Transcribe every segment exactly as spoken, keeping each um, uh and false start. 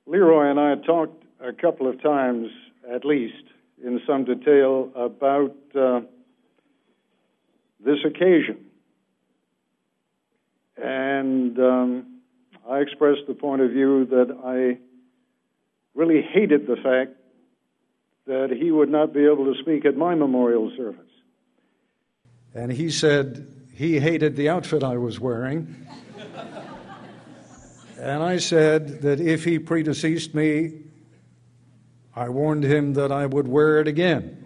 Leroy and I talked a couple of times, at least, in some detail about uh, this occasion. And um, I expressed the point of view that I really hated the fact that he would not be able to speak at my memorial service. And he said he hated the outfit I was wearing. And I said that if he predeceased me, I warned him that I would wear it again.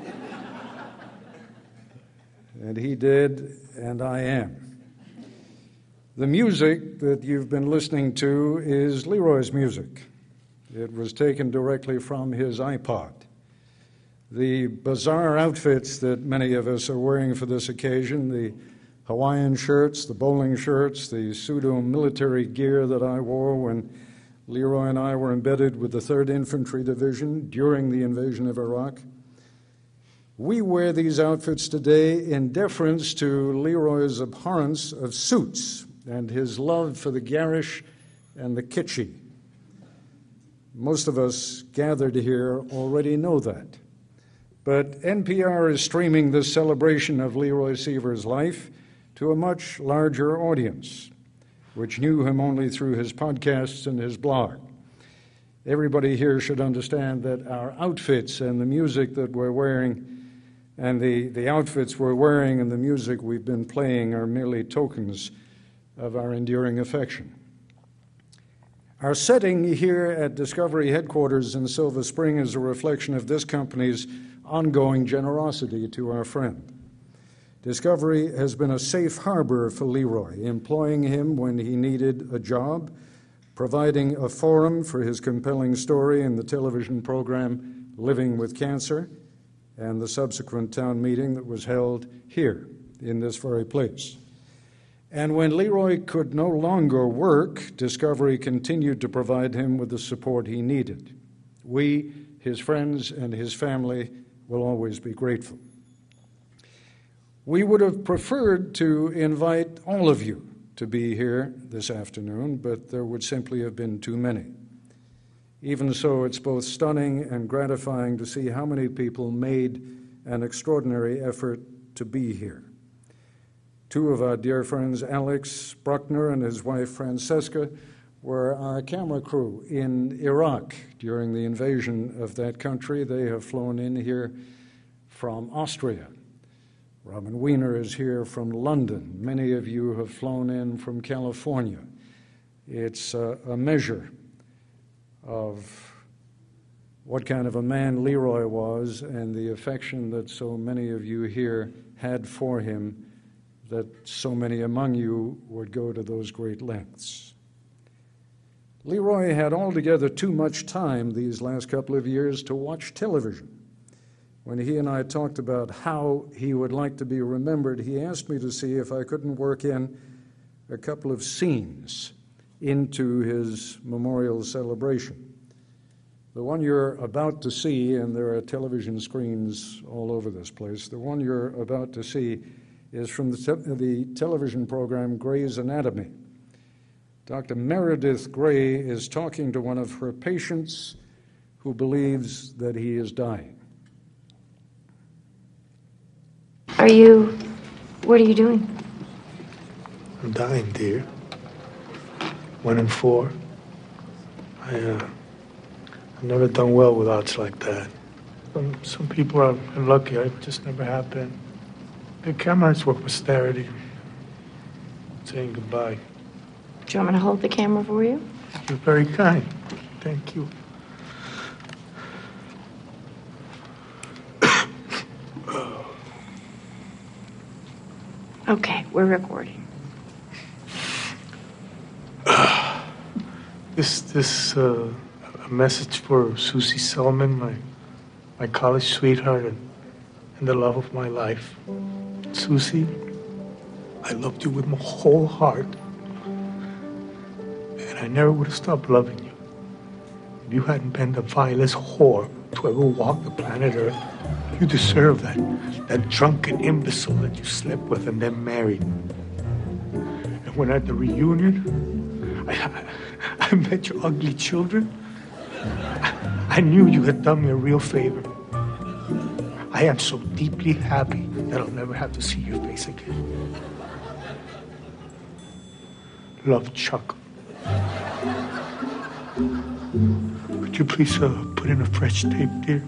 And he did, and I am. The music that you've been listening to is Leroy's music. It was taken directly from his iPod. The bizarre outfits that many of us are wearing for this occasion, the Hawaiian shirts, the bowling shirts, the pseudo-military gear that I wore when Leroy and I were embedded with the third Infantry Division during the invasion of Iraq. We wear these outfits today in deference to Leroy's abhorrence of suits and his love for the garish and the kitschy. Most of us gathered here already know that. But N P R is streaming this celebration of Leroy Seaver's life to a much larger audience, which knew him only through his podcasts and his blog. Everybody here should understand that our outfits and the music that we're wearing and the, the outfits we're wearing and the music we've been playing are merely tokens of our enduring affection. Our setting here at Discovery headquarters in Silver Spring is a reflection of this company's ongoing generosity to our friend. Discovery has been a safe harbor for Leroy, employing him when he needed a job, providing a forum for his compelling story in the television program Living with Cancer, and the subsequent town meeting that was held here in this very place. And when Leroy could no longer work, Discovery continued to provide him with the support he needed. We, his friends, and his family will always be grateful. We would have preferred to invite all of you to be here this afternoon, but there would simply have been too many. Even so, it's both stunning and gratifying to see how many people made an extraordinary effort to be here. Two of our dear friends, Alex Bruckner and his wife Francesca, were our camera crew in Iraq during the invasion of that country. They have flown in here from Austria. Robin Wiener is here from London. Many of you have flown in from California. It's a, a measure of what kind of a man Leroy was and the affection that so many of you here had for him, that so many among you would go to those great lengths. Leroy had altogether too much time these last couple of years to watch television. When he and I talked about how he would like to be remembered, he asked me to see if I couldn't work in a couple of scenes into his memorial celebration. The one you're about to see, and there are television screens all over this place, the one you're about to see is from the, te- the television program Grey's Anatomy. Doctor Meredith Grey is talking to one of her patients who believes that he is dying. Are you... what are you doing? I'm dying, dear. One in four. I, uh... I've never done well with odds like that. Some, some people are lucky. I just never have been. The cameras for posterity. Saying goodbye. Do you want me to hold the camera for you? You're very kind. Thank you. Okay, we're recording. This, this, uh, a message for Susie Selman, my, my college sweetheart and, and the love of my life. Susie, I loved you with my whole heart. And I never would have stopped loving you if you hadn't been the vilest whore to ever walk the planet Earth. You deserve that, that drunken imbecile that you slept with and then married. And when at the reunion, I, I, I met your ugly children, I knew you had done me a real favor. I am so deeply happy that I'll never have to see your face again. Love, Chuck. Would you please uh, put in a fresh tape, dear?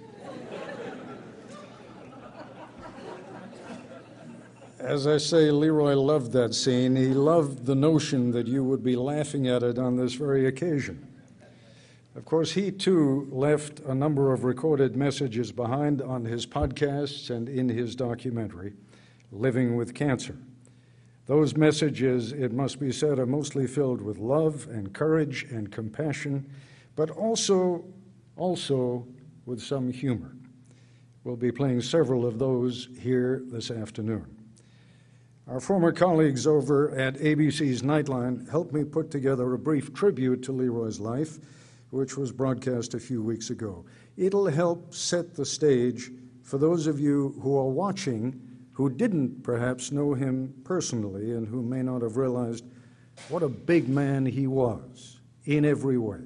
As I say, Leroy loved that scene. He loved the notion that you would be laughing at it on this very occasion. Of course, he too left a number of recorded messages behind on his podcasts and in his documentary, Living with Cancer. Those messages, it must be said, are mostly filled with love and courage and compassion, but also, also with some humor. We'll be playing several of those here this afternoon. Our former colleagues over at A B C's Nightline helped me put together a brief tribute to Leroy's life, which was broadcast a few weeks ago. It'll help set the stage for those of you who are watching who didn't perhaps know him personally and who may not have realized what a big man he was in every way.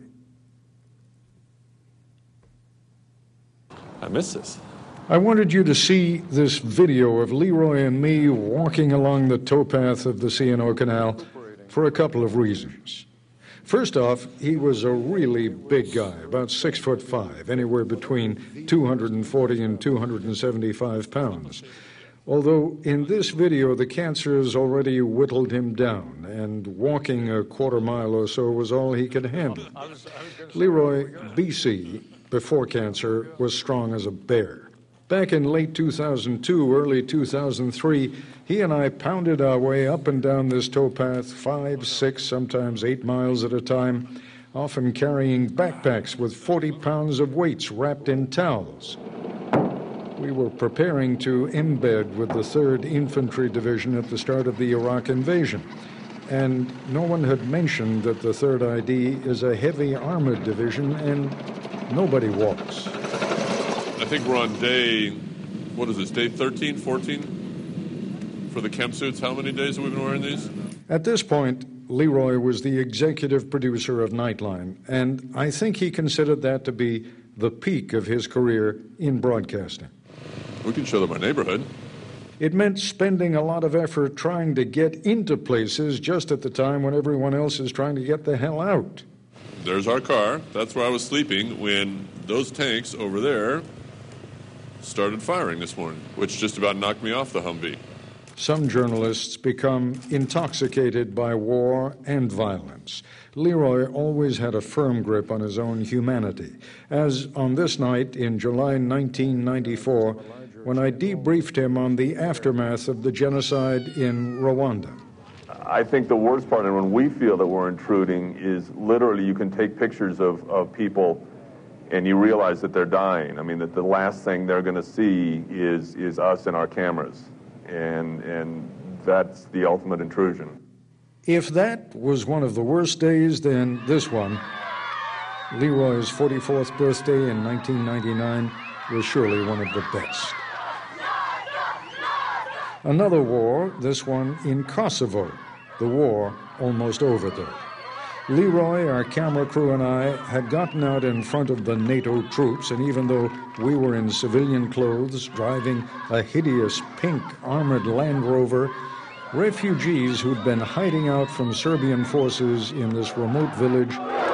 I miss this. I wanted you to see this video of Leroy and me walking along the towpath of the C and O Canal for a couple of reasons. First off, he was a really big guy, about six foot five, anywhere between two hundred forty and two hundred seventy-five pounds. Although in this video, the cancer has already whittled him down, and walking a quarter mile or so was all he could handle. Leroy, B C, before cancer, was strong as a bear. Back in late two thousand two, early two thousand three, he and I pounded our way up and down this towpath, five, six, sometimes eight miles at a time, often carrying backpacks with forty pounds of weights wrapped in towels. We were preparing to embed with the third Infantry Division at the start of the Iraq invasion, and no one had mentioned that the third I D is a heavy armored division, and nobody walks. I think we're on day, what is this, day thirteen, fourteen? For the Kemp suits, how many days have we been wearing these? At this point, Leroy was the executive producer of Nightline, and I think he considered that to be the peak of his career in broadcasting. We can show them our neighborhood. It meant spending a lot of effort trying to get into places just at the time when everyone else is trying to get the hell out. There's our car. That's where I was sleeping when those tanks over there started firing this morning, which just about knocked me off the Humvee. Some journalists become intoxicated by war and violence. Leroy always had a firm grip on his own humanity, as on this night in July nineteen ninety-four, when I debriefed him on the aftermath of the genocide in Rwanda. I think the worst part, and when we feel that we're intruding, is literally you can take pictures of, of people and you realize that they're dying. I mean, that the last thing they're going to see is is us and our cameras. And and that's the ultimate intrusion. If that was one of the worst days, then this one, Leroy's forty-fourth birthday in nineteen ninety-nine, was surely one of the best. Another war, this one in Kosovo. The war almost over, though. Leroy, our camera crew, and I had gotten out in front of the NATO troops, and even though we were in civilian clothes, driving a hideous pink armored Land Rover, refugees who'd been hiding out from Serbian forces in this remote village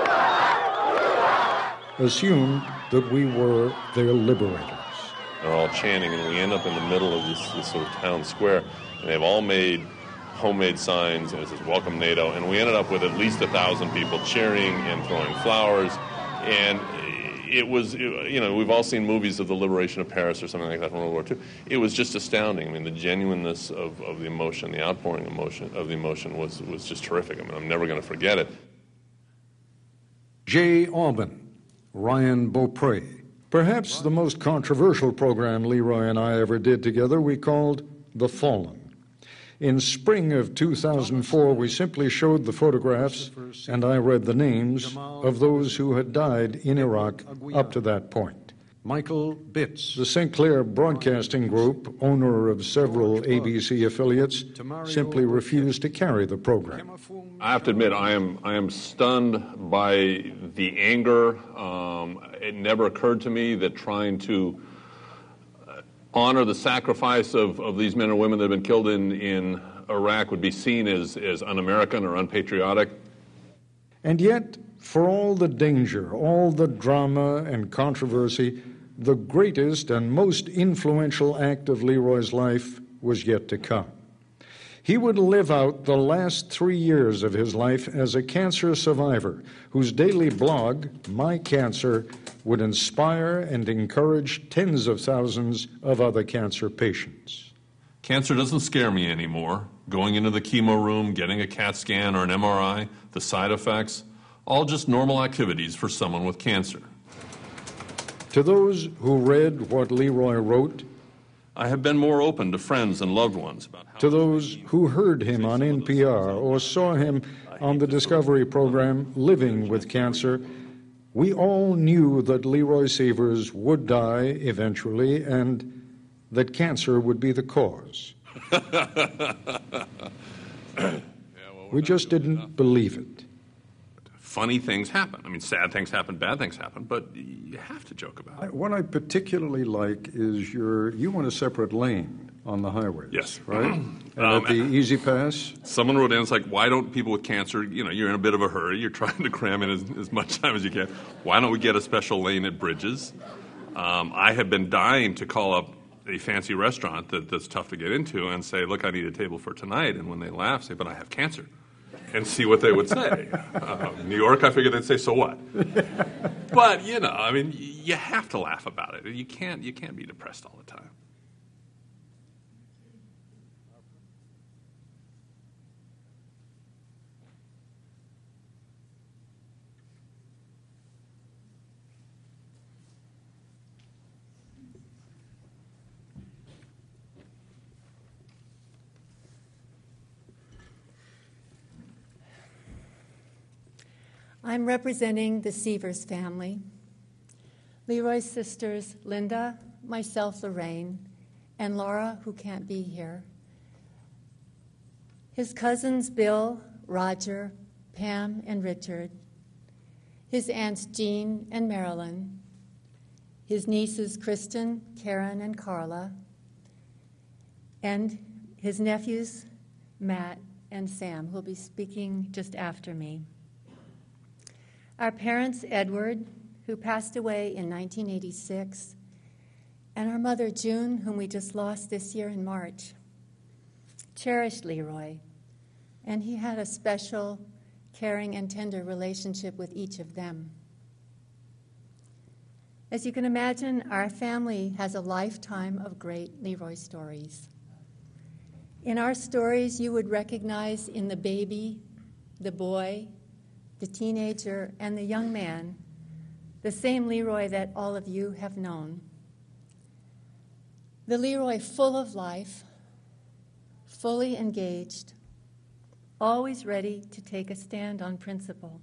assumed that we were their liberators. They're all chanting, and we end up in the middle of this, this sort of town square, and they've all made homemade signs, and it says, "Welcome NATO," and we ended up with at least a thousand people cheering and throwing flowers, and it was, you know, we've all seen movies of the liberation of Paris or something like that from World War Two. It was just astounding. I mean, the genuineness of, of the emotion, the outpouring emotion of the emotion was, was just terrific. I mean, I'm never going to forget it. Jay Aubin, Ryan Beaupre. Perhaps the most controversial program Leroy and I ever did together we called The Fallen. In spring of two thousand four, we simply showed the photographs, and I read the names of those who had died in Iraq up to that point. Michael Bitz, the Sinclair Broadcasting Group, owner of several A B C affiliates, simply refused to carry the program. I have to admit, I am I am stunned by the anger. Um, it never occurred to me that trying to honor the sacrifice of, of these men and women that have been killed in, in Iraq would be seen as, as un-American or unpatriotic. And yet, for all the danger, all the drama and controversy, the greatest and most influential act of Leroy's life was yet to come. He would live out the last three years of his life as a cancer survivor whose daily blog, My Cancer, would inspire and encourage tens of thousands of other cancer patients. Cancer doesn't scare me anymore. Going into the chemo room, getting a CAT scan or an M R I, the side effects, all just normal activities for someone with cancer. To those who read what Leroy wrote, I have been more open to friends and loved ones about how... To those who heard him on N P R or saw him on the Discovery program Living with Cancer, we all knew that Leroy Seavers would die eventually and that cancer would be the cause. We just didn't believe it. Funny things happen. I mean, sad things happen, bad things happen, but you have to joke about it. What I particularly like is your, you want a separate lane on the highways. Yes. Right? And Um, at the Easy Pass? Someone wrote in, it's like, why don't people with cancer, you know, you're in a bit of a hurry, you're trying to cram in as, as much time as you can. Why don't we get a special lane at Bridges? Um, I have been dying to call up a fancy restaurant that, that's tough to get into and say, look, I need a table for tonight. And when they laugh, say, but I have cancer. And see what they would say. Uh, New York, I figured they'd say, so what? But, you know, I mean, you have to laugh about it. You can't, you can't be depressed all the time. I'm representing the Seavers family. Leroy's sisters, Linda, myself, Lorraine, and Laura, who can't be here. His cousins, Bill, Roger, Pam, and Richard. His aunts, Jean and Marilyn. His nieces, Kristen, Karen, and Carla. And his nephews, Matt and Sam, who will be speaking just after me. Our parents, Edward, who passed away in nineteen eighty-six, and our mother, June, whom we just lost this year in March, cherished Leroy, and he had a special, caring, and tender relationship with each of them. As you can imagine, our family has a lifetime of great Leroy stories. In our stories, you would recognize in the baby, the boy, the teenager, and the young man, the same Leroy that all of you have known. The Leroy full of life, fully engaged, always ready to take a stand on principle.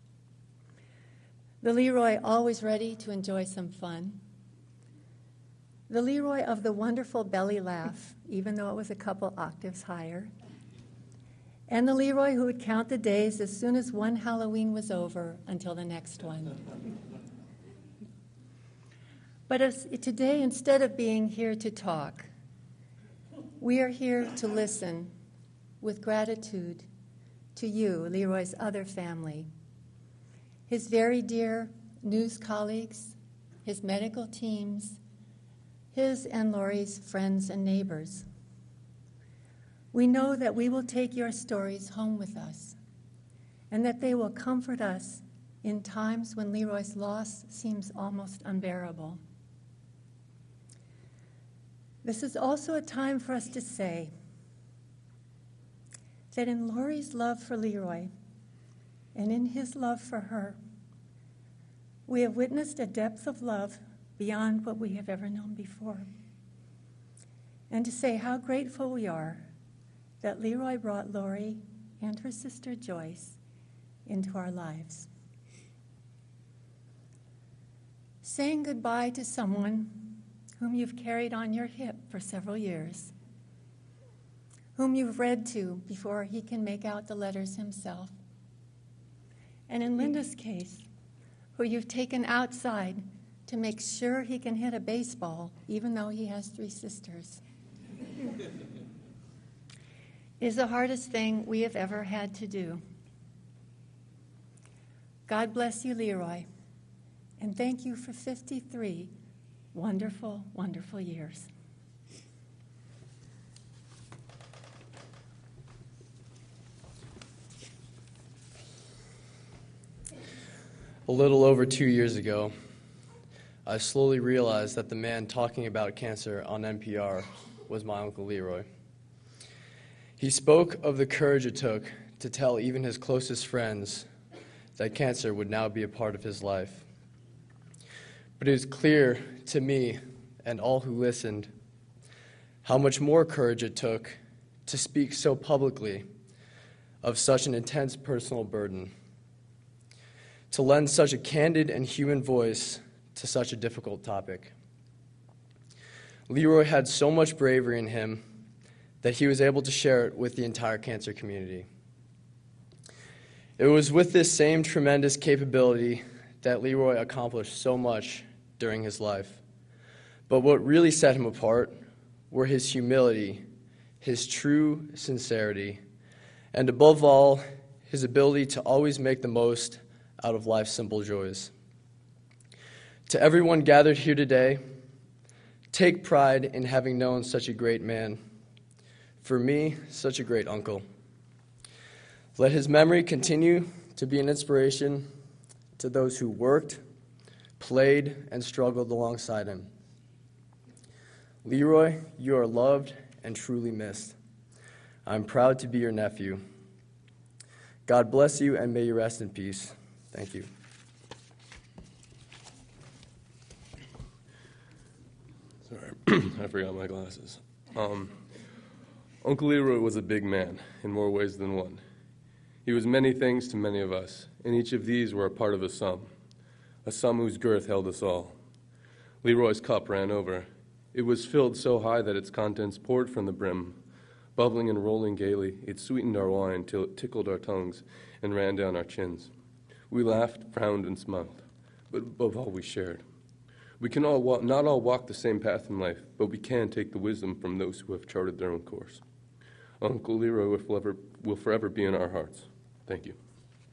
The Leroy always ready to enjoy some fun. The Leroy of the wonderful belly laugh, even though it was a couple octaves higher. And the Leroy who would count the days as soon as one Halloween was over until the next one. But as, today, instead of being here to talk, we are here to listen with gratitude to you, Leroy's other family, his very dear news colleagues, his medical teams, his and Lori's friends and neighbors. We know that we will take your stories home with us and that they will comfort us in times when Leroy's loss seems almost unbearable. This is also a time for us to say that in Lori's love for Leroy and in his love for her, we have witnessed a depth of love beyond what we have ever known before. And to say how grateful we are that Leroy brought Lori and her sister Joyce into our lives. Saying goodbye to someone whom you've carried on your hip for several years, whom you've read to before he can make out the letters himself. And in Linda's case, who you've taken outside to make sure he can hit a baseball, even though he has three sisters, is the hardest thing we have ever had to do. God bless you, Leroy, and thank you for fifty-three wonderful, wonderful years. A little over two years ago, I slowly realized that the man talking about cancer on N P R was my Uncle Leroy. He spoke of the courage it took to tell even his closest friends that cancer would now be a part of his life. But it was clear to me and all who listened how much more courage it took to speak so publicly of such an intense personal burden, to lend such a candid and human voice to such a difficult topic. Leroy had so much bravery in him that he was able to share it with the entire cancer community. It was with this same tremendous capability that Leroy accomplished so much during his life. But what really set him apart were his humility, his true sincerity, and above all, his ability to always make the most out of life's simple joys. To everyone gathered here today, take pride in having known such a great man. For me, such a great uncle. Let his memory continue to be an inspiration to those who worked, played, and struggled alongside him. Leroy, you are loved and truly missed. I'm proud to be your nephew. God bless you and may you rest in peace. Thank you. Sorry, I forgot my glasses. Um, Uncle Leroy was a big man in more ways than one. He was many things to many of us, and each of these were a part of a sum, a sum whose girth held us all. Leroy's cup ran over. It was filled so high that its contents poured from the brim. Bubbling and rolling gaily, it sweetened our wine till it tickled our tongues and ran down our chins. We laughed, frowned, and smiled, but above all we shared. We can all walk, not all walk the same path in life, but we can take the wisdom from those who have charted their own course. Uncle Leroy will forever, will forever be in our hearts. Thank you.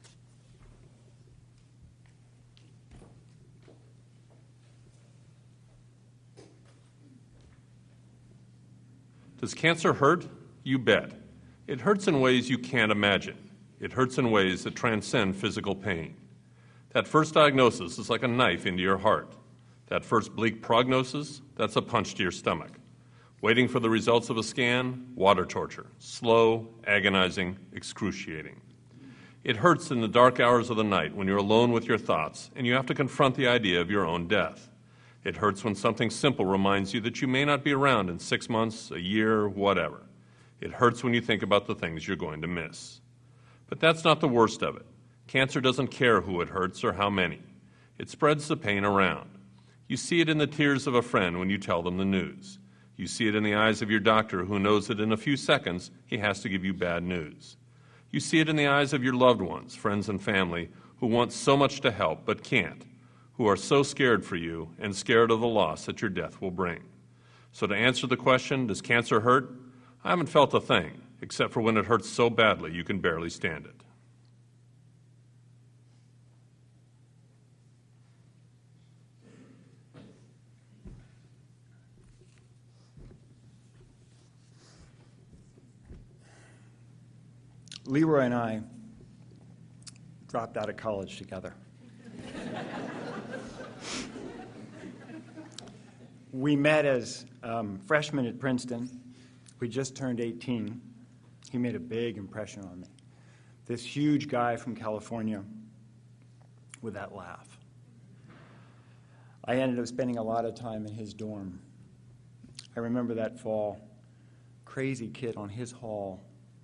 Does cancer hurt? You bet. It hurts in ways you can't imagine. It hurts in ways that transcend physical pain. That first diagnosis is like a knife into your heart. That first bleak prognosis, that's a punch to your stomach. Waiting for the results of a scan, water torture. Slow, agonizing, excruciating. It hurts in the dark hours of the night when you're alone with your thoughts and you have to confront the idea of your own death. It hurts when something simple reminds you that you may not be around in six months, a year, whatever. It hurts when you think about the things you're going to miss. But that's not the worst of it. Cancer doesn't care who it hurts or how many. It spreads the pain around. You see it in the tears of a friend when you tell them the news. You see it in the eyes of your doctor who knows that in a few seconds he has to give you bad news. You see it in the eyes of your loved ones, friends and family, who want so much to help but can't, who are so scared for you and scared of the loss that your death will bring. So to answer the question, does cancer hurt? I haven't felt a thing, except for when it hurts so badly you can barely stand it. Leroy and I dropped out of college together. We met as um, freshmen at Princeton. We just turned eighteen. He made a big impression on me. This huge guy from California with that laugh. I ended up spending a lot of time in his dorm. I remember that fall, crazy kid on his hall,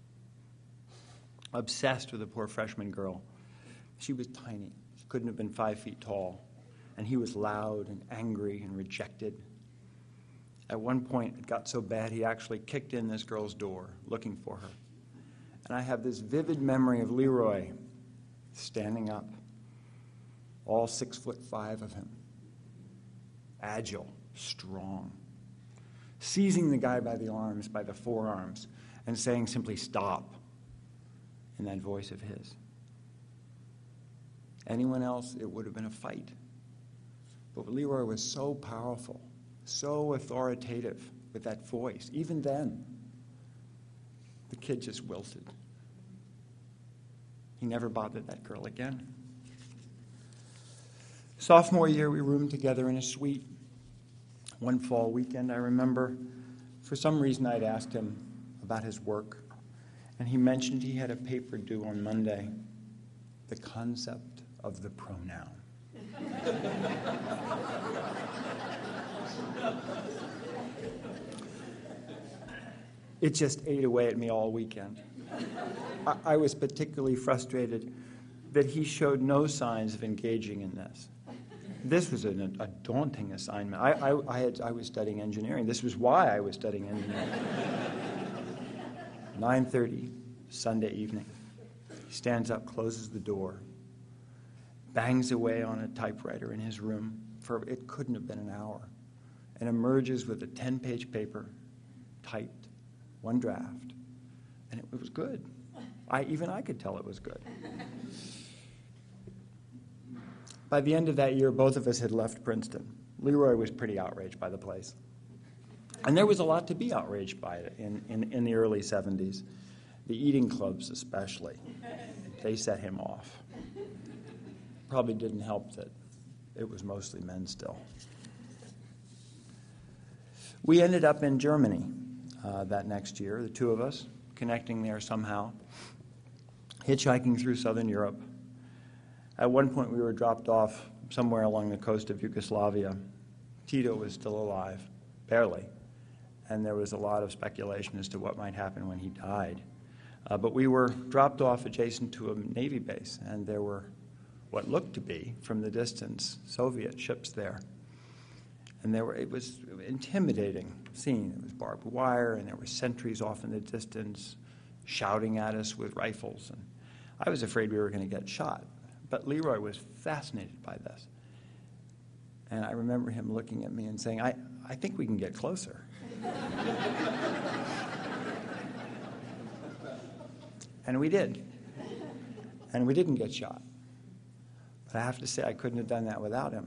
obsessed with a poor freshman girl. She was tiny. She couldn't have been five feet tall. And he was loud and angry and rejected. At one point, it got so bad, he actually kicked in this girl's door, looking for her. And I have this vivid memory of Leroy standing up, all six foot five of him, agile, strong, seizing the guy by the arms, by the forearms, and saying simply, "Stop," in that voice of his. Anyone else, it would have been a fight. But Leroy was so powerful, so authoritative with that voice. Even then, the kid just wilted. He never bothered that girl again. Sophomore year, we roomed together in a suite. One fall weekend, I remember, for some reason I'd asked him about his work, and he mentioned he had a paper due on Monday, the concept of the pronoun. It just ate away at me all weekend. I, I was particularly frustrated that he showed no signs of engaging in this. This was an, a daunting assignment. I, I, I, had, I was studying engineering. This was why I was studying engineering. nine thirty, Sunday evening. He stands up, closes the door, bangs away on a typewriter in his room for it couldn't have been an hour, and emerges with a ten-page paper, typed, one draft, and it was good. I, even I could tell it was good. By the end of that year, both of us had left Princeton. Leroy was pretty outraged by the place. And there was a lot to be outraged by it in, in, in the early seventies. The eating clubs especially. They set him off. Probably didn't help that it was mostly men still. We ended up in Germany uh, that next year, the two of us, connecting there somehow, hitchhiking through southern Europe. At one point, we were dropped off somewhere along the coast of Yugoslavia. Tito was still alive, barely, and there was a lot of speculation as to what might happen when he died. Uh, but we were dropped off adjacent to a Navy base, and there were what looked to be, from the distance, Soviet ships there. And there were, it was an intimidating scene. There was barbed wire, and there were sentries off in the distance shouting at us with rifles. And I was afraid we were going to get shot. But Leroy was fascinated by this. And I remember him looking at me and saying, I, I think we can get closer. And we did. And we didn't get shot. But I have to say, I couldn't have done that without him.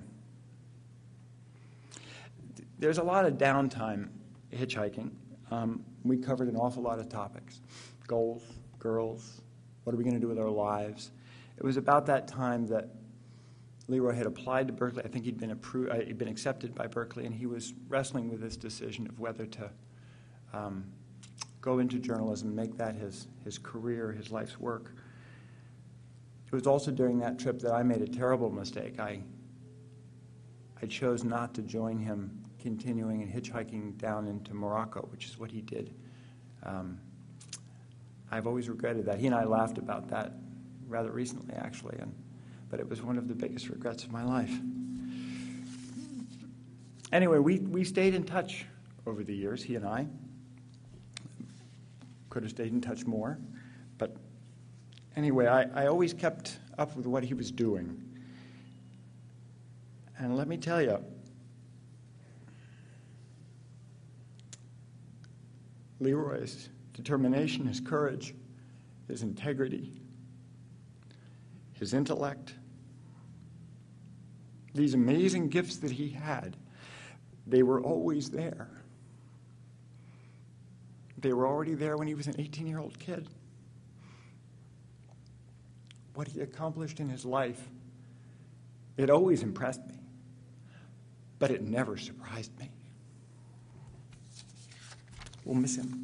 There's a lot of downtime hitchhiking. Um, we covered an awful lot of topics. Goals, girls, what are we going to do with our lives? It was about that time that Leroy had applied to Berkeley. I think he'd been approved, uh, he'd been accepted by Berkeley, and he was wrestling with this decision of whether to um, go into journalism, make that his, his career, his life's work. It was also during that trip that I made a terrible mistake. I, I chose not to join him continuing and hitchhiking down into Morocco, which is what he did. Um, I've always regretted that. He and I laughed about that rather recently, actually, and, but it was one of the biggest regrets of my life. Anyway, we, we stayed in touch over the years, he and I. Could have stayed in touch more, but anyway, I, I always kept up with what he was doing. And let me tell you, Leroy's determination, his courage, his integrity, his intellect, these amazing gifts that he had, they were always there. They were already there when he was an eighteen-year-old kid. What he accomplished in his life, it always impressed me, but it never surprised me. We'll miss him.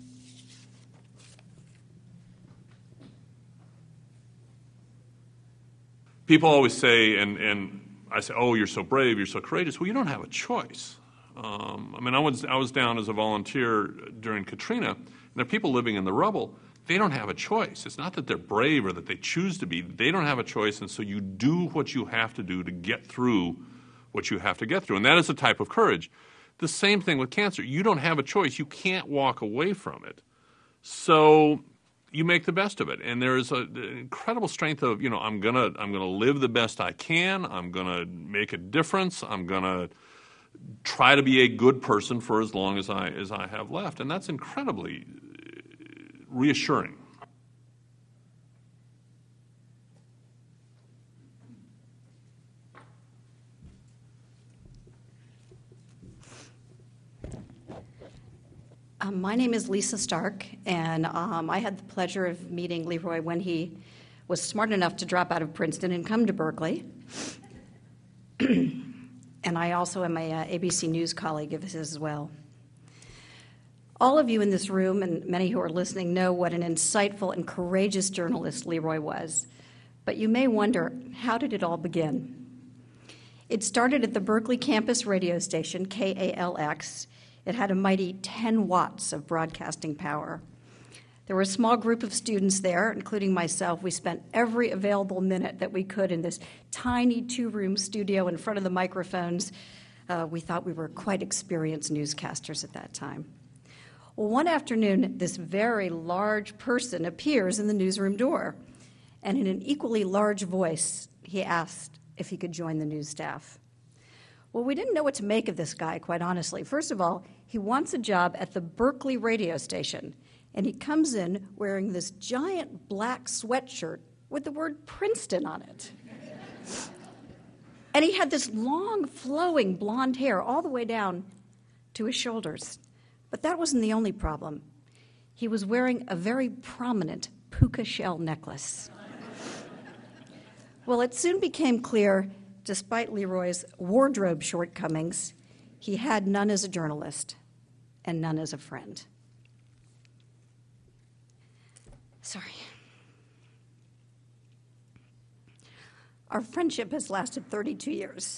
People always say, and, and I say, oh, you're so brave, you're so courageous. Well, you don't have a choice. Um, I mean, I was, I was down as a volunteer during Katrina, and there are people living in the rubble. They don't have a choice. It's not that they're brave or that they choose to be. They don't have a choice, and so you do what you have to do to get through what you have to get through, and that is a type of courage. The same thing with cancer. You don't have a choice. You can't walk away from it. So you make the best of it. And there's a, an incredible strength of, you know, I'm gonna I'm gonna live the best I can. I'm gonna make a difference. I'm gonna try to be a good person for as long as I as I have left, and that's incredibly reassuring. Um, my name is Lisa Stark, and um, I had the pleasure of meeting Leroy when he was smart enough to drop out of Princeton and come to Berkeley. And I also am a uh, A B C News colleague of his as well. All of you in this room and many who are listening know what an insightful and courageous journalist Leroy was. But you may wonder, how did it all begin? It started at the Berkeley campus radio station, K A L X. It had a mighty ten watts of broadcasting power. There were a small group of students there, including myself. We spent every available minute that we could in this tiny two-room studio in front of the microphones. Uh, we thought we were quite experienced newscasters at that time. Well, one afternoon, this very large person appears in the newsroom door, and in an equally large voice, he asked if he could join the news staff. Well, we didn't know what to make of this guy, quite honestly. First of all, he wants a job at the Berkeley radio station, and he comes in wearing this giant black sweatshirt with the word Princeton on it. And he had this long, flowing blonde hair all the way down to his shoulders. But that wasn't the only problem. He was wearing a very prominent puka shell necklace. Well, it soon became clear, despite Leroy's wardrobe shortcomings, he had none as a journalist and none as a friend. Sorry. Our friendship has lasted thirty-two years.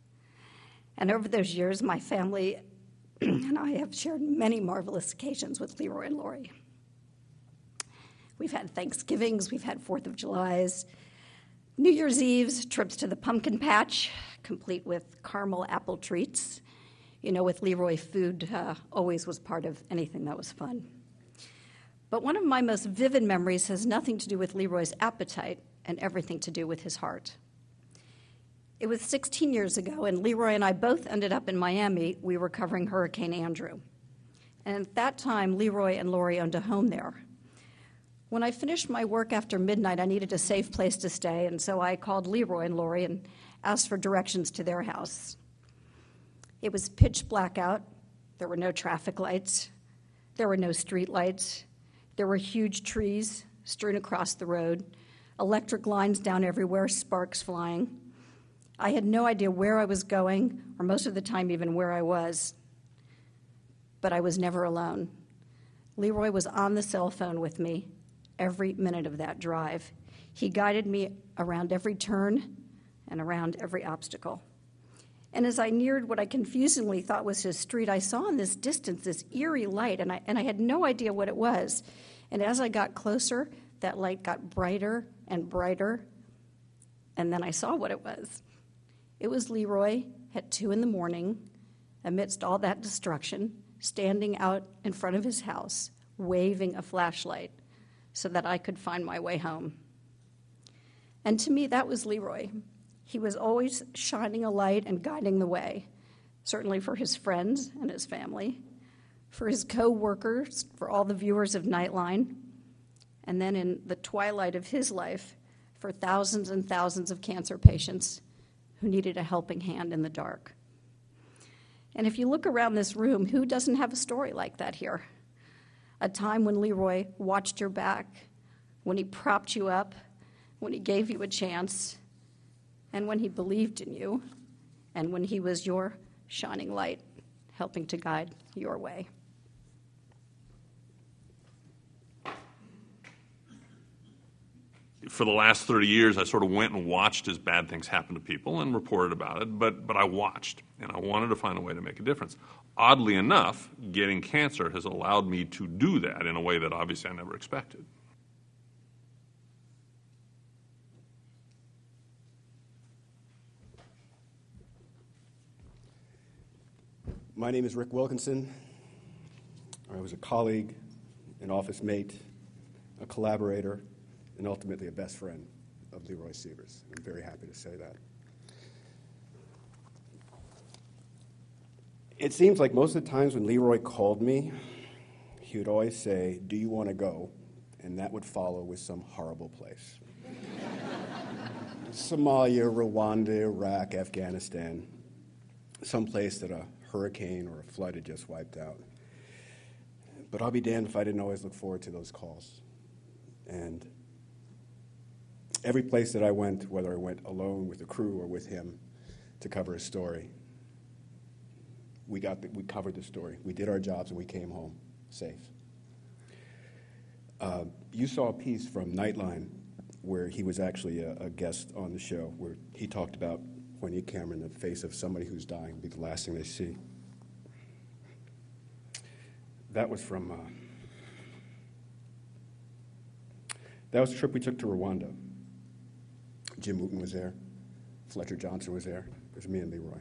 And over those years, my family and I have shared many marvelous occasions with Leroy and Lori. We've had Thanksgivings, we've had Fourth of Julys, New Year's Eves, trips to the pumpkin patch, complete with caramel apple treats. You know, with Leroy, food uh, always was part of anything that was fun. But one of my most vivid memories has nothing to do with Leroy's appetite and everything to do with his heart. It was sixteen years ago, and Leroy and I both ended up in Miami. We were covering Hurricane Andrew. And at that time, Leroy and Lori owned a home there. When I finished my work after midnight, I needed a safe place to stay, and so I called Leroy and Lori and asked for directions to their house. It was pitch black out. There were no traffic lights. There were no street lights. There were huge trees strewn across the road, electric lines down everywhere, sparks flying. I had no idea where I was going, or most of the time even where I was. But I was never alone. Leroy was on the cell phone with me every minute of that drive. He guided me around every turn and around every obstacle. And as I neared what I confusingly thought was his street, I saw in this distance this eerie light, and I, and I had no idea what it was. And as I got closer, that light got brighter and brighter, and then I saw what it was. It was Leroy at two in the morning, amidst all that destruction, standing out in front of his house, waving a flashlight so that I could find my way home. And to me, that was Leroy. He was always shining a light and guiding the way, certainly for his friends and his family, for his co-workers, for all the viewers of Nightline, and then in the twilight of his life, for thousands and thousands of cancer patients who needed a helping hand in the dark. And if you look around this room, who doesn't have a story like that here? A time when Leroy watched your back, when he propped you up, when he gave you a chance, and when he believed in you, and when he was your shining light, helping to guide your way. For the last thirty years, I sort of went and watched as bad things happen to people and reported about it, but, but I watched, and I wanted to find a way to make a difference. Oddly enough, getting cancer has allowed me to do that in a way that obviously I never expected. My name is Rick Wilkinson. I was a colleague, an office mate, a collaborator, and ultimately a best friend of Leroy Sievers. I'm very happy to say that. It seems like most of the times when Leroy called me, he would always say, "Do you want to go?" And that would follow with some horrible place. Somalia, Rwanda, Iraq, Afghanistan, some place that a hurricane or a flood had just wiped out. But I'll be damned if I didn't always look forward to those calls. And every place that I went, whether I went alone with the crew or with him to cover a story, we got the, we covered the story. We did our jobs and we came home safe. Uh, you saw a piece from Nightline where he was actually a, a guest on the show, where he talked about Juanita Cameron, the face of somebody who's dying will be the last thing they see. That was from, uh, that was a trip we took to Rwanda. Jim Wooten was there. Fletcher Johnson was there. It was me and Leroy.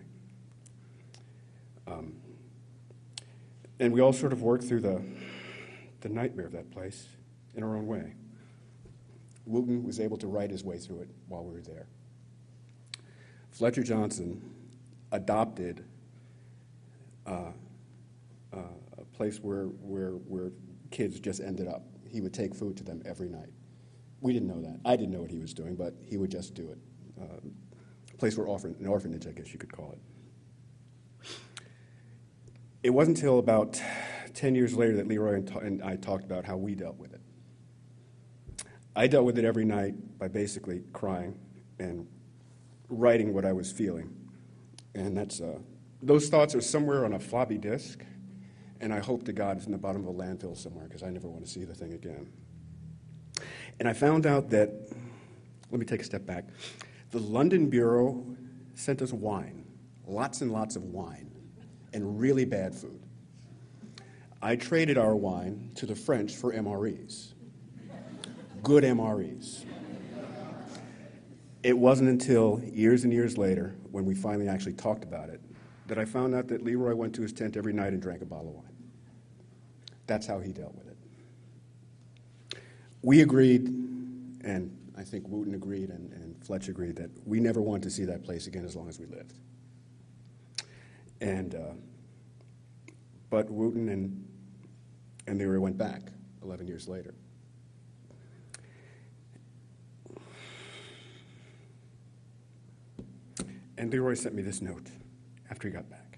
Um, and we all sort of worked through the, the nightmare of that place in our own way. Wooten was able to write his way through it while we were there. Fletcher Johnson adopted uh, uh, a place where, where, where kids just ended up. He would take food to them every night. We didn't know that. I didn't know what he was doing, but he would just do it. Uh, a place where orphan, an orphanage, I guess you could call it. It wasn't until about ten years later that Leroy and, ta- and I talked about how we dealt with it. I dealt with it every night by basically crying and writing what I was feeling. And that's uh, those thoughts are somewhere on a floppy disk, and I hope to God it's in the bottom of a landfill somewhere because I never want to see the thing again. And I found out that, let me take a step back, the London Bureau sent us wine, lots and lots of wine, and really bad food. I traded our wine to the French for M R Es. Good M R Es. It wasn't until years and years later, when we finally actually talked about it, that I found out that Leroy went to his tent every night and drank a bottle of wine. That's how he dealt with it. We agreed, and I think Wooten agreed and, and Fletch agreed, that we never wanted to see that place again as long as we lived. And, uh, but Wooten and, and Leroy went back eleven years later. And Leroy sent me this note after he got back.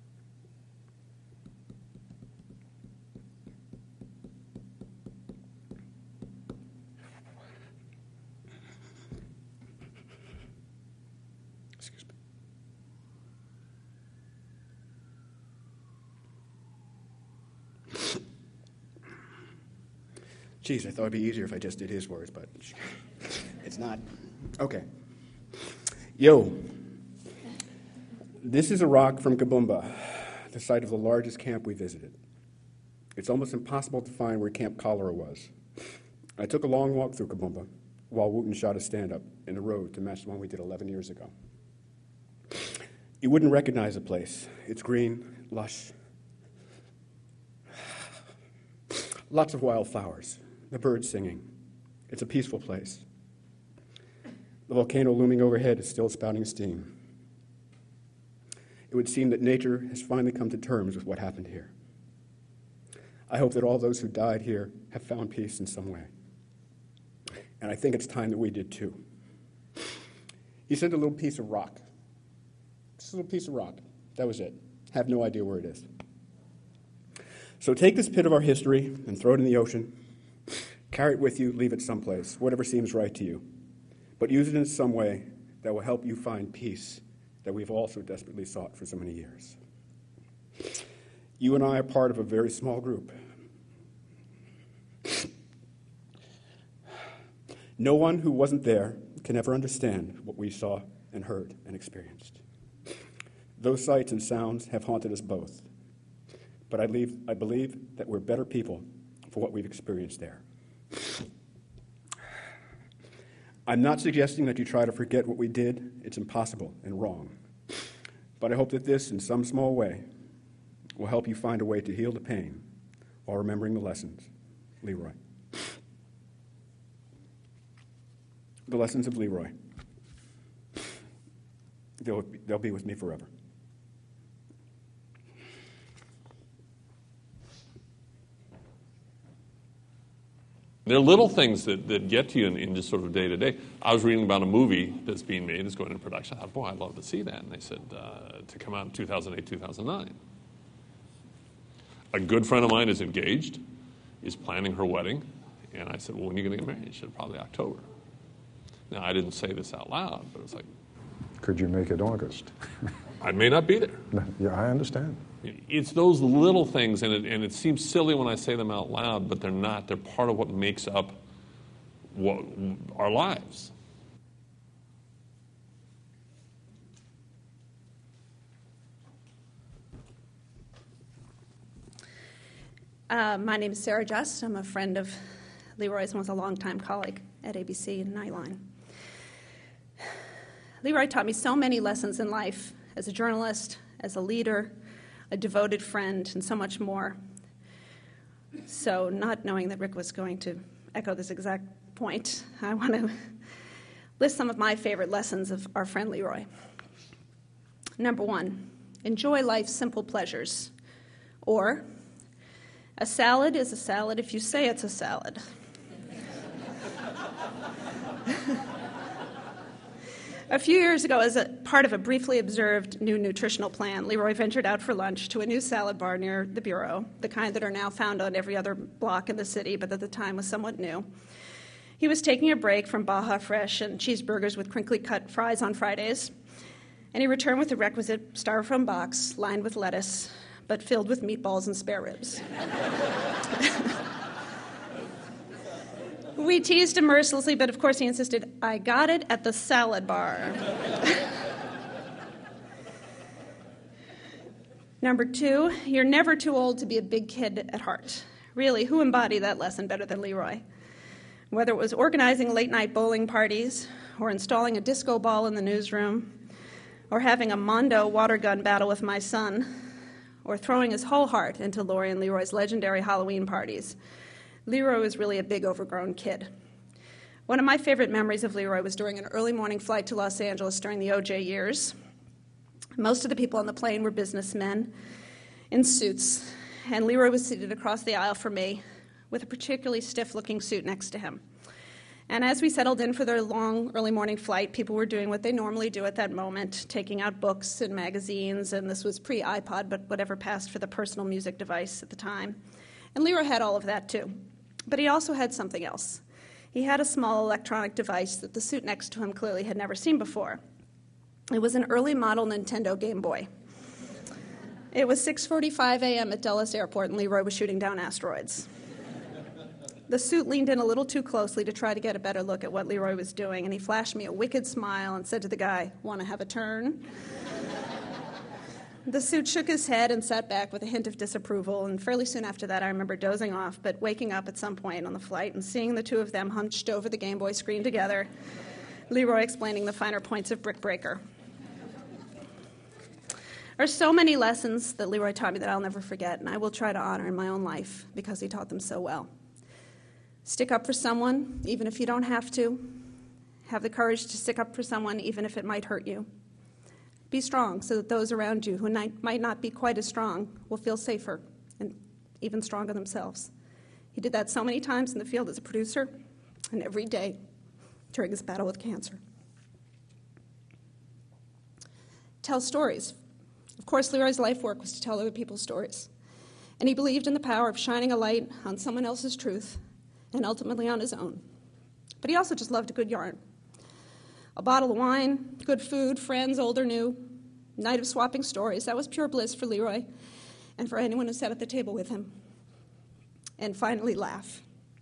Excuse me. Geez, I thought it'd be easier if I just did his words, but it's not. Okay. Yo. This is a rock from Kabumba, the site of the largest camp we visited. It's almost impossible to find where Camp Cholera was. I took a long walk through Kabumba while Wooten shot a stand-up in the road to match the one we did eleven years ago. You wouldn't recognize the place. It's green, lush. Lots of wildflowers, the birds singing. It's a peaceful place. The volcano looming overhead is still spouting steam. It would seem that nature has finally come to terms with what happened here. I hope that all those who died here have found peace in some way. And I think it's time that we did too. He sent a little piece of rock. Just a little piece of rock. That was it. Have no idea where it is. So take this pit of our history and throw it in the ocean. Carry it with you, leave it someplace, whatever seems right to you. But use it in some way that will help you find peace that we've also desperately sought for so many years. You and I are part of a very small group. No one who wasn't there can ever understand what we saw and heard and experienced. Those sights and sounds have haunted us both. But I, leave, I believe that we're better people for what we've experienced there. I'm not suggesting that you try to forget what we did. It's impossible and wrong. But I hope that this, in some small way, will help you find a way to heal the pain while remembering the lessons. Leroy. The lessons of Leroy. They'll, they'll be with me forever. There are little things that, that get to you in, in just sort of day to day. I was reading about a movie that's being made, that's going into production. I thought, boy, I'd love to see that. And they said uh, to come out in two thousand eight, two thousand nine. A good friend of mine is engaged, is planning her wedding. And I said, well, when are you going to get married? She said, probably October. Now, I didn't say this out loud, but it was like, could you make it August? I may not be there. Yeah, I understand. It's those little things, and it, and it seems silly when I say them out loud, but they're not. They're part of what makes up what, our lives. Uh, my name is Sarah Just. I'm a friend of Leroy's and was a longtime colleague at A B C and Nightline. Leroy taught me so many lessons in life as a journalist, as a leader, a devoted friend, and so much more. So not knowing that Rick was going to echo this exact point, I want to list some of my favorite lessons of our friend Leroy. Number one, enjoy life's simple pleasures. Or, a salad is a salad if you say it's a salad. A few years ago, as a part of a briefly observed new nutritional plan, Leroy ventured out for lunch to a new salad bar near the Bureau, the kind that are now found on every other block in the city, but at the time was somewhat new. He was taking a break from Baja Fresh and cheeseburgers with crinkly cut fries on Fridays, and he returned with the requisite styrofoam box lined with lettuce, but filled with meatballs and spare ribs. We teased him mercilessly, but of course he insisted, I got it at the salad bar. Number two, you're never too old to be a big kid at heart. Really, who embodied that lesson better than Leroy? Whether it was organizing late-night bowling parties, or installing a disco ball in the newsroom, or having a Mondo water gun battle with my son, or throwing his whole heart into Lori and Leroy's legendary Halloween parties, Leroy was really a big, overgrown kid. One of my favorite memories of Leroy was during an early morning flight to Los Angeles during the O J years. Most of the people on the plane were businessmen in suits, and Leroy was seated across the aisle from me with a particularly stiff-looking suit next to him. And as we settled in for their long, early morning flight, people were doing what they normally do at that moment, taking out books and magazines, and this was pre-iPod, but whatever passed for the personal music device at the time. And Leroy had all of that, too. But he also had something else. He had a small electronic device that the suit next to him clearly had never seen before. It was an early model Nintendo Game Boy. It was six forty-five a.m. at Dulles Airport, and Leroy was shooting down asteroids. The suit leaned in a little too closely to try to get a better look at what Leroy was doing, and he flashed me a wicked smile and said to the guy, "Want to have a turn?" The suit shook his head and sat back with a hint of disapproval, and fairly soon after that I remember dozing off, but waking up at some point on the flight and seeing the two of them hunched over the Game Boy screen together, Leroy explaining the finer points of Brick Breaker. There are so many lessons that Leroy taught me that I'll never forget, and I will try to honor in my own life because he taught them so well. Stick up for someone, even if you don't have to. Have the courage to stick up for someone, even if it might hurt you. Be strong so that those around you who might not be quite as strong will feel safer and even stronger themselves. He did that so many times in the field as a producer and every day during his battle with cancer. Tell stories. Of course, Leroy's life work was to tell other people's stories. And he believed in the power of shining a light on someone else's truth and ultimately on his own. But he also just loved a good yarn. A bottle of wine, good food, friends, old or new, night of swapping stories. That was pure bliss for Leroy and for anyone who sat at the table with him. And finally, laugh.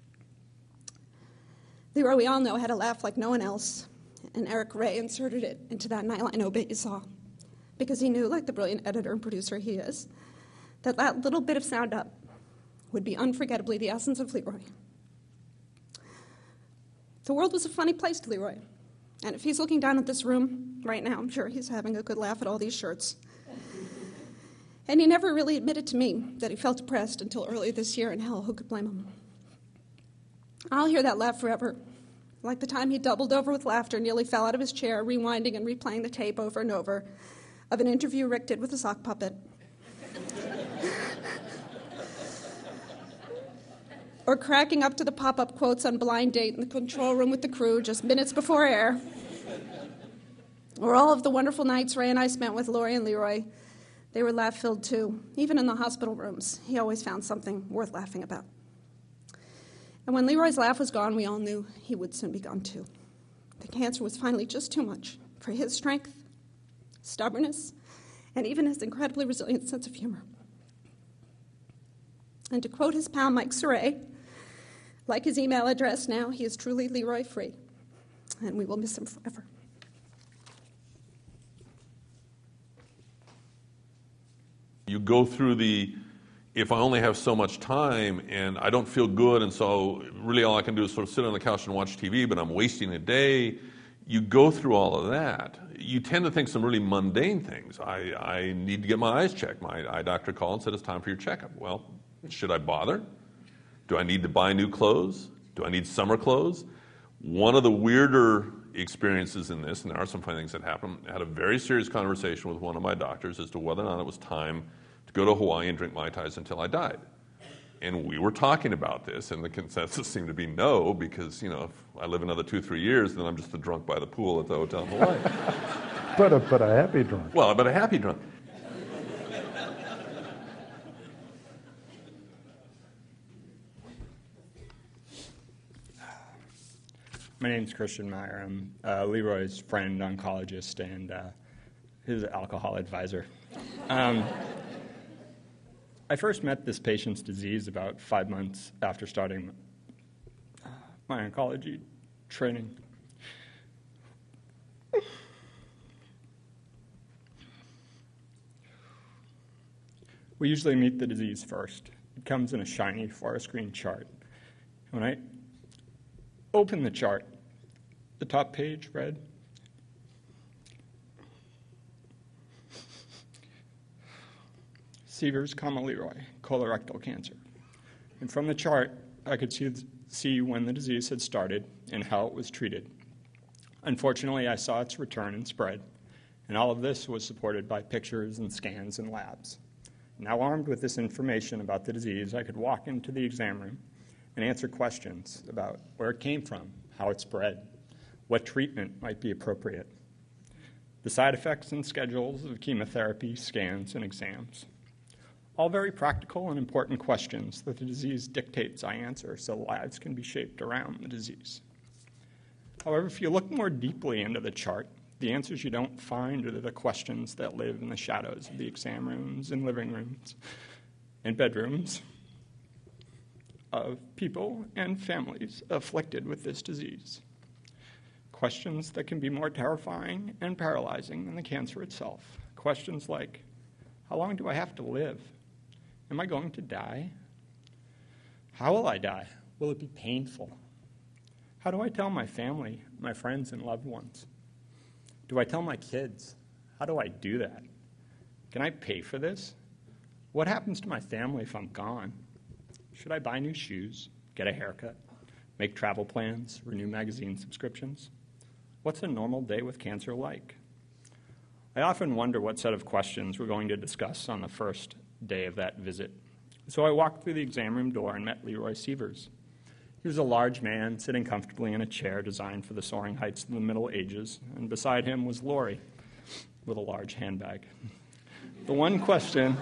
Leroy, we all know, had a laugh like no one else, and Eric Ray inserted it into that Nightline obit you saw, because he knew, like the brilliant editor and producer he is, that that little bit of sound up would be unforgettably the essence of Leroy. The world was a funny place to Leroy. And if he's looking down at this room right now, I'm sure he's having a good laugh at all these shirts. And he never really admitted to me that he felt depressed until earlier this year, and hell, who could blame him? I'll hear that laugh forever, like the time he doubled over with laughter, nearly fell out of his chair, rewinding and replaying the tape over and over of an interview Rick did with a sock puppet. Or cracking up to the pop-up quotes on Blind Date in the control room with the crew just minutes before air. Or all of the wonderful nights Ray and I spent with Laurie and Leroy. They were laugh-filled, too. Even in the hospital rooms, he always found something worth laughing about. And when Leroy's laugh was gone, we all knew he would soon be gone, too. The cancer was finally just too much for his strength, stubbornness, and even his incredibly resilient sense of humor. And to quote his pal Mike Saray, like his email address now, he is truly Leroy Free, and we will miss him forever. You go through the, if I only have so much time and I don't feel good, and so really all I can do is sort of sit on the couch and watch T V, but I'm wasting a day. You go through all of that. You tend to think some really mundane things. I, I need to get my eyes checked. My eye doctor called and said it's time for your checkup. Well, should I bother? Do I need to buy new clothes? Do I need summer clothes? One of the weirder experiences in this, and there are some funny things that happen, I had a very serious conversation with one of my doctors as to whether or not it was time to go to Hawaii and drink Mai Tais until I died. And we were talking about this, and the consensus seemed to be no, because, you know, if I live another two, three years, then I'm just a drunk by the pool at the hotel in Hawaii. but, a, but a happy drunk. Well, but a happy drunk. My name's Christian Meyer. I'm uh, Leroy's friend, oncologist, and uh, his alcohol advisor. Um, I first met this patient's disease about five months after starting my oncology training. We usually meet the disease first. It comes in a shiny forest green chart. When I open the chart, the top page read, Sievers, comma Leroy, colorectal cancer. And from the chart, I could see, see when the disease had started and how it was treated. Unfortunately, I saw its return and spread, and all of this was supported by pictures and scans and labs. Now armed with this information about the disease, I could walk into the exam room and answer questions about where it came from, how it spread, what treatment might be appropriate, the side effects and schedules of chemotherapy, scans, and exams. All very practical and important questions that the disease dictates I answer so lives can be shaped around the disease. However, if you look more deeply into the chart, the answers you don't find are the questions that live in the shadows of the exam rooms and living rooms and bedrooms of people and families afflicted with this disease. Questions that can be more terrifying and paralyzing than the cancer itself. Questions like, how long do I have to live? Am I going to die? How will I die? Will it be painful? How do I tell my family, my friends, and loved ones? Do I tell my kids? How do I do that? Can I pay for this? What happens to my family if I'm gone? Should I buy new shoes, get a haircut, make travel plans, renew magazine subscriptions? What's a normal day with cancer like? I often wonder what set of questions we're going to discuss on the first day of that visit. So I walked through the exam room door and met Leroy Sievers. He was a large man sitting comfortably in a chair designed for the soaring heights of the Middle Ages, and beside him was Laurie with a large handbag. The one question...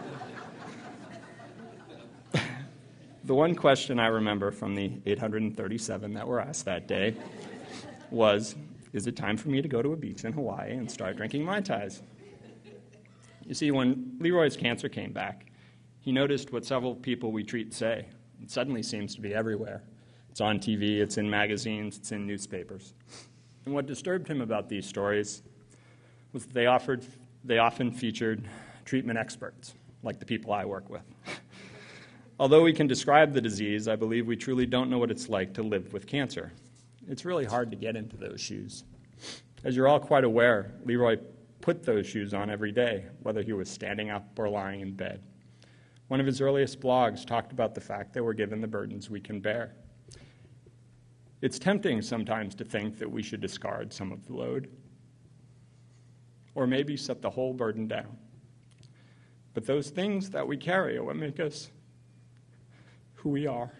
The one question I remember from the eight hundred thirty-seven that were asked that day was, is it time for me to go to a beach in Hawaii and start drinking Mai Tais? You see, when Leroy's cancer came back, he noticed what several people we treat say. It suddenly seems to be everywhere. It's on T V, it's in magazines, it's in newspapers. And what disturbed him about these stories was that they, offered, they often featured treatment experts, like the people I work with. Although we can describe the disease, I believe we truly don't know what it's like to live with cancer. It's really hard to get into those shoes. As you're all quite aware, Leroy put those shoes on every day, whether he was standing up or lying in bed. One of his earliest blogs talked about the fact that we're given the burdens we can bear. It's tempting sometimes to think that we should discard some of the load, or maybe set the whole burden down. But those things that we carry are what make us who we are.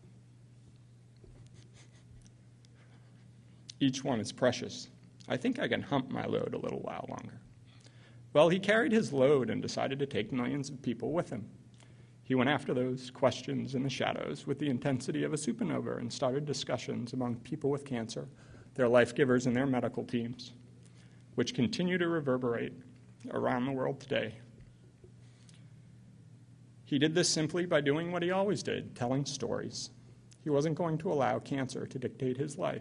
Each one is precious. I think I can hump my load a little while longer. Well, he carried his load and decided to take millions of people with him. He went after those questions in the shadows with the intensity of a supernova and started discussions among people with cancer, their life givers, and their medical teams, which continue to reverberate around the world today. He did this simply by doing what he always did, telling stories. He wasn't going to allow cancer to dictate his life.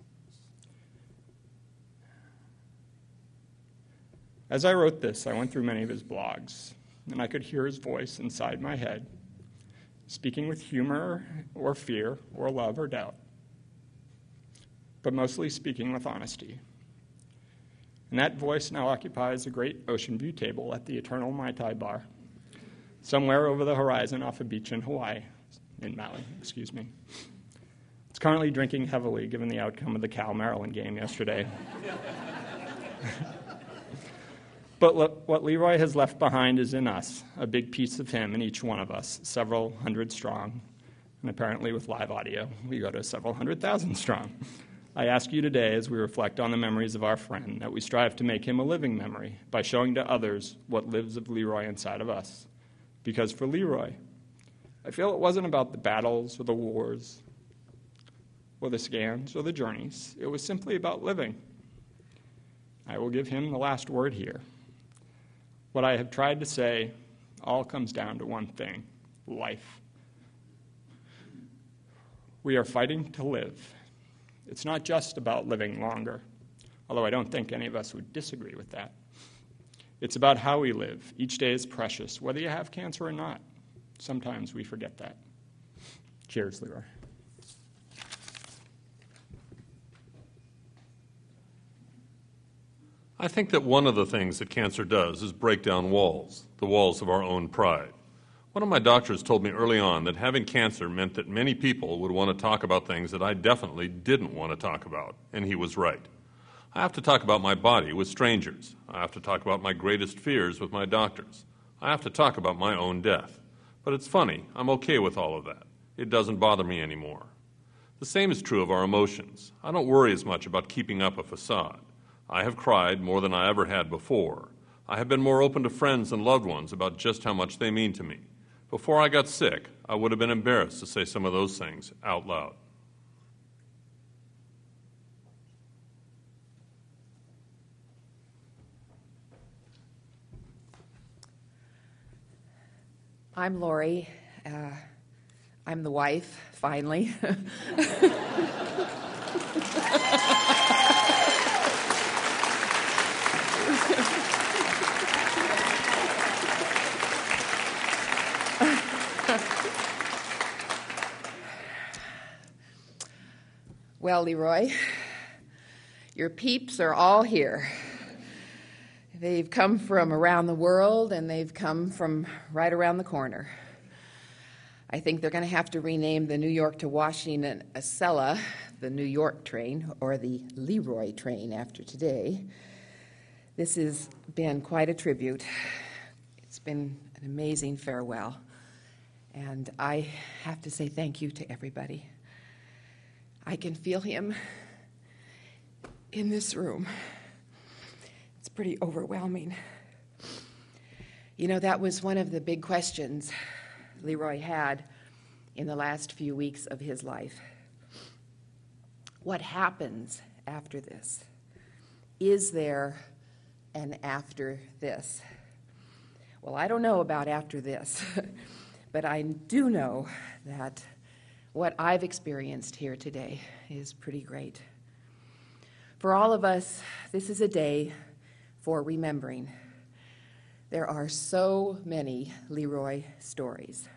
As I wrote this, I went through many of his blogs, and I could hear his voice inside my head, speaking with humor or fear or love or doubt, but mostly speaking with honesty. And that voice now occupies a great ocean view table at the Eternal Mai Tai Bar, somewhere over the horizon off a beach in Hawaii, in Maui, excuse me. It's currently drinking heavily given the outcome of the Cal-Maryland game yesterday. But le- what Leroy has left behind is in us, a big piece of him in each one of us, several hundred strong. And apparently with live audio, we go to several hundred thousand strong. I ask you today, as we reflect on the memories of our friend, that we strive to make him a living memory by showing to others what lives of Leroy inside of us. Because for Leroy, I feel it wasn't about the battles or the wars or the scans or the journeys. It was simply about living. I will give him the last word here. What I have tried to say all comes down to one thing: life. We are fighting to live. It's not just about living longer, although I don't think any of us would disagree with that. It's about how we live. Each day is precious, whether you have cancer or not. Sometimes we forget that. Cheers, Leroy. I think that one of the things that cancer does is break down walls, the walls of our own pride. One of my doctors told me early on that having cancer meant that many people would want to talk about things that I definitely didn't want to talk about, and he was right. I have to talk about my body with strangers. I have to talk about my greatest fears with my doctors. I have to talk about my own death. But it's funny, I'm okay with all of that. It doesn't bother me anymore. The same is true of our emotions. I don't worry as much about keeping up a facade. I have cried more than I ever had before. I have been more open to friends and loved ones about just how much they mean to me. Before I got sick, I would have been embarrassed to say some of those things out loud. I'm Lori. Uh, I'm the wife, finally. Well, Leroy, your peeps are all here. They've come from around the world, and they've come from right around the corner. I think they're going to have to rename the New York to Washington Acela the New York train, or the Leroy train after today. This has been quite a tribute. It's been an amazing farewell. And I have to say thank you to everybody. I can feel him in this room. It's pretty overwhelming. You know, that was one of the big questions Leroy had in the last few weeks of his life. What happens after this? Is there an after this? Well, I don't know about after this, but I do know that what I've experienced here today is pretty great. For all of us, this is a day for remembering. There are so many Leroy stories.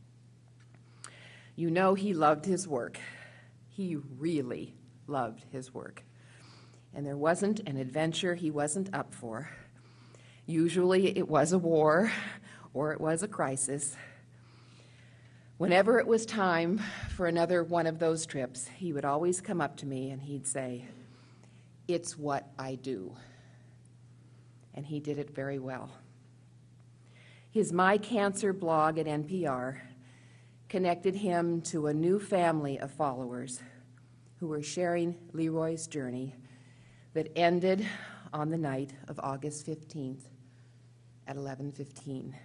You know he loved his work. He really loved his work. And there wasn't an adventure he wasn't up for. Usually it was a war or it was a crisis. Whenever it was time for another one of those trips, he would always come up to me and he'd say, "It's what I do." And he did it very well. His My Cancer blog at N P R connected him to a new family of followers who were sharing Leroy's journey that ended on the night of August fifteenth at eleven fifteen.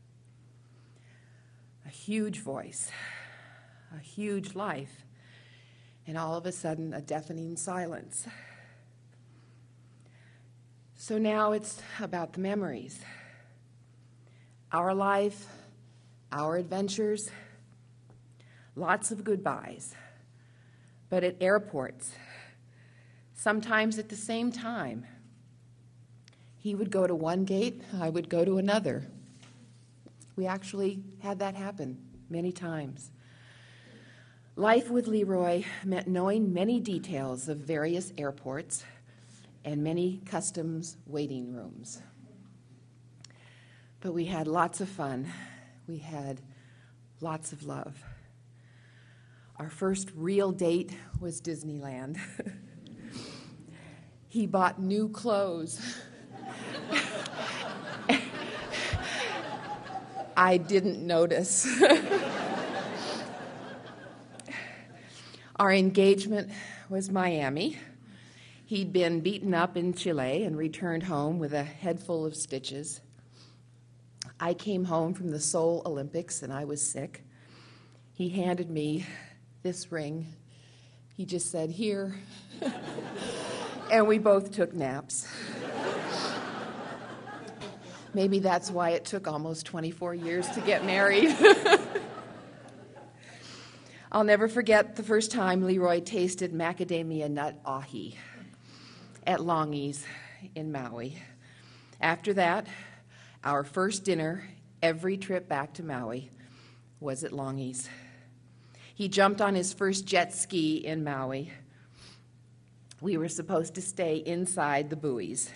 A huge voice, a huge life, and all of a sudden a deafening silence. So now it's about the memories. Our life, our adventures, lots of goodbyes, but at airports, sometimes at the same time. He would go to one gate, I would go to another. We actually had that happen many times. Life with Leroy meant knowing many details of various airports and many customs waiting rooms. But we had lots of fun. We had lots of love. Our first real date was Disneyland. He bought new clothes. I didn't notice. Our engagement was Miami. He'd been beaten up in Chile and returned home with a head full of stitches. I came home from the Seoul Olympics and I was sick. He handed me this ring. He just said, "Here." And we both took naps. Maybe that's why it took almost twenty-four years to get married. I'll never forget the first time Leroy tasted macadamia nut ahi at Longy's in Maui. After that, our first dinner, every trip back to Maui, was at Longy's. He jumped on his first jet ski in Maui. We were supposed to stay inside the buoys.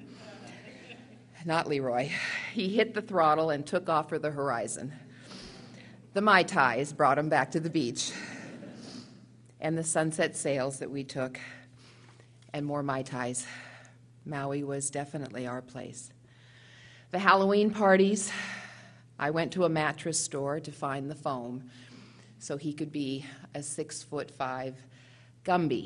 Not Leroy. He hit the throttle and took off for the horizon. The Mai Tais brought him back to the beach. And the sunset sails that we took, and more Mai Tais. Maui was definitely our place. The Halloween parties, I went to a mattress store to find the foam so he could be a six foot five Gumby.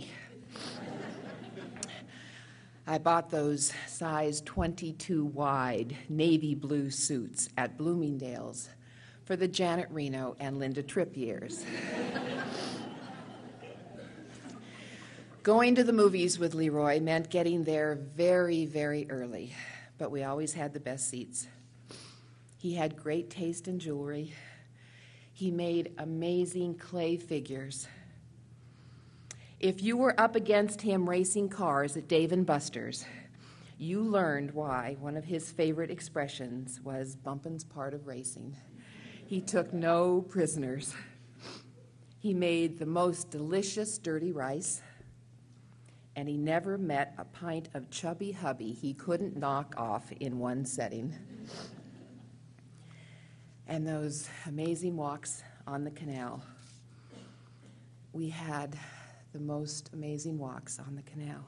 I bought those size twenty-two wide navy blue suits at Bloomingdale's for the Janet Reno and Linda Tripp years. Going to the movies with Leroy meant getting there very, very early, but we always had the best seats. He had great taste in jewelry. He made amazing clay figures. If you were up against him racing cars at Dave and Buster's, you learned why one of his favorite expressions was bumpin's part of racing. He took no prisoners. He made the most delicious dirty rice, and he never met a pint of chubby hubby he couldn't knock off in one setting. And those amazing walks on the canal. We had the most amazing walks on the canal.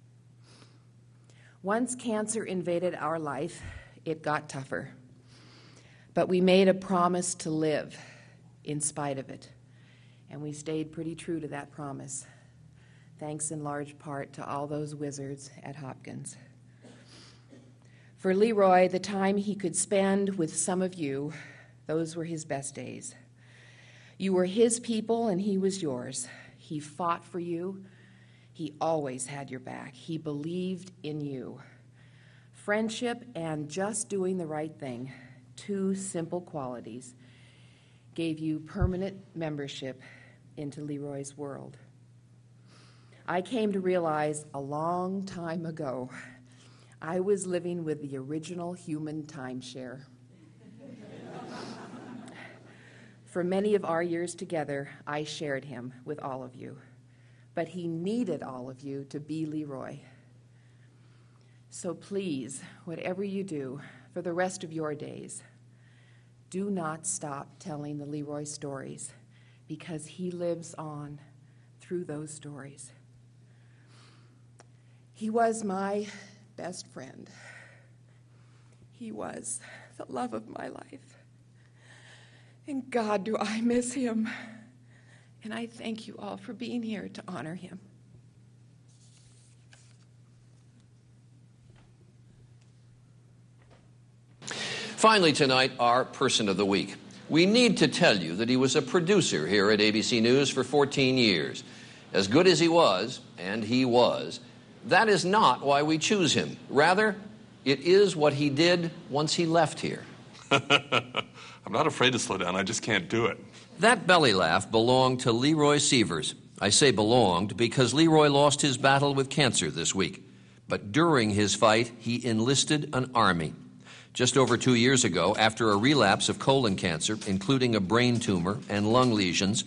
Once cancer invaded our life, it got tougher. But we made a promise to live in spite of it, and we stayed pretty true to that promise, thanks in large part to all those wizards at Hopkins. For Leroy, the time he could spend with some of you, those were his best days. You were his people and he was yours. He fought for you. He always had your back. He believed in you. Friendship and just doing the right thing, two simple qualities, gave you permanent membership into Leroy's world. I came to realize a long time ago I was living with the original human timeshare. For many of our years together, I shared him with all of you. But he needed all of you to be Leroy. So please, whatever you do for the rest of your days, Do not stop telling the Leroy stories, because he lives on through those stories. He was my best friend. He was the love of my life. And God, do I miss him. And I thank you all for being here to honor him. Finally tonight, our Person of the Week. We need to tell you that he was a producer here at A B C News for fourteen years. As good as he was, and he was, that is not why we choose him. Rather, it is what he did once he left here. I'm not afraid to slow down, I just can't do it. That belly laugh belonged to Leroy Sievers. I say belonged because Leroy lost his battle with cancer this week. But during his fight, he enlisted an army. Just over two years ago, after a relapse of colon cancer, including a brain tumor and lung lesions,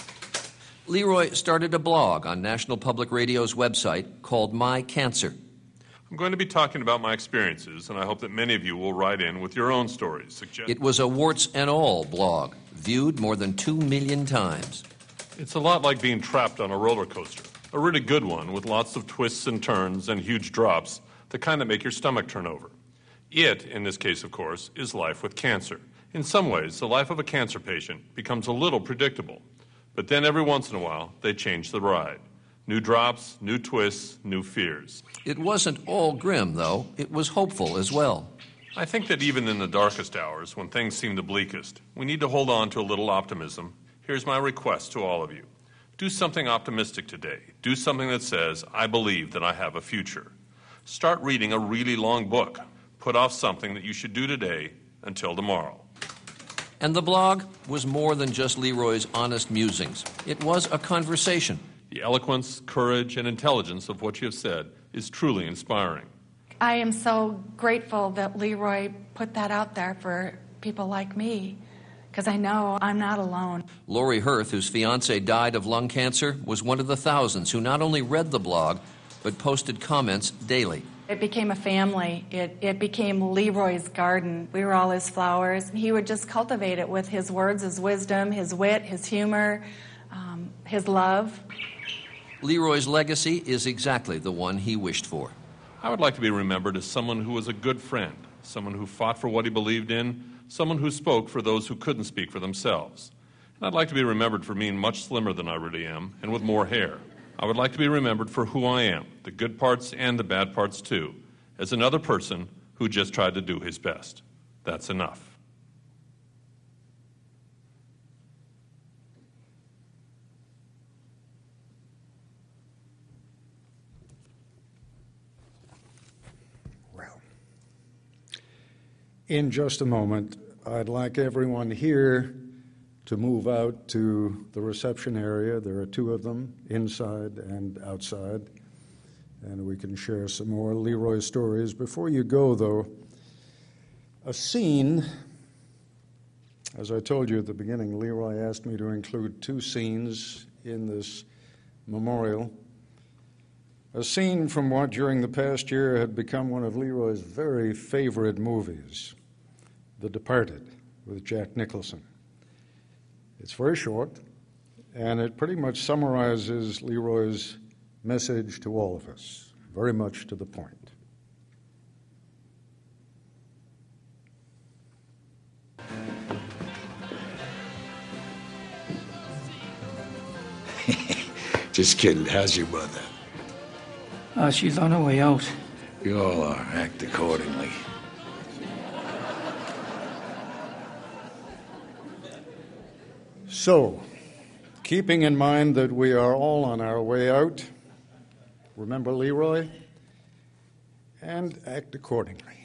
Leroy started a blog on National Public Radio's website called My Cancer. I'm going to be talking about my experiences, and I hope that many of you will write in with your own stories. Suggest- it was a warts and all blog, viewed more than two million times. It's a lot like being trapped on a roller coaster, a really good one with lots of twists and turns and huge drops, the kind that make your stomach turn over. It, in this case, of course, is life with cancer. In some ways, the life of a cancer patient becomes a little predictable. But then every once in a while, they change the ride. New drops, new twists, new fears. It wasn't all grim, though. It was hopeful as well. I think that even in the darkest hours, when things seem the bleakest, we need to hold on to a little optimism. Here's my request to all of you. Do something optimistic today. Do something that says, I believe that I have a future. Start reading a really long book. Put off something that you should do today until tomorrow. And the blog was more than just Leroy's honest musings. It was a conversation. The eloquence, courage, and intelligence of what you have said is truly inspiring. I am so grateful that Leroy put that out there for people like me, because I know I'm not alone. Lori Hirth, whose fiancé died of lung cancer, was one of the thousands who not only read the blog, but posted comments daily. It became a family. It, it became Leroy's garden. We were all his flowers. He would just cultivate it with his words, his wisdom, his wit, his humor, um, his love. Leroy's legacy is exactly the one he wished for. I would like to be remembered as someone who was a good friend, someone who fought for what he believed in, someone who spoke for those who couldn't speak for themselves. And I'd like to be remembered for being much slimmer than I really am and with more hair. I would like to be remembered for who I am, the good parts and the bad parts too, as another person who just tried to do his best. That's enough. Well, in just a moment, I'd like everyone here to move out to the reception area. There are two of them, inside and outside, and we can share some more Leroy stories. Before you go, though, a scene, as I told you at the beginning, Leroy asked me to include two scenes in this memorial. A scene from what during the past year had become one of Leroy's very favorite movies, The Departed, with Jack Nicholson. It's very short, and it pretty much summarizes Leroy's message to all of us, very much to the point. Just kidding. How's your mother? Uh, she's on her way out. We all are. Act accordingly. So, keeping in mind that we are all on our way out, remember Leroy, and act accordingly.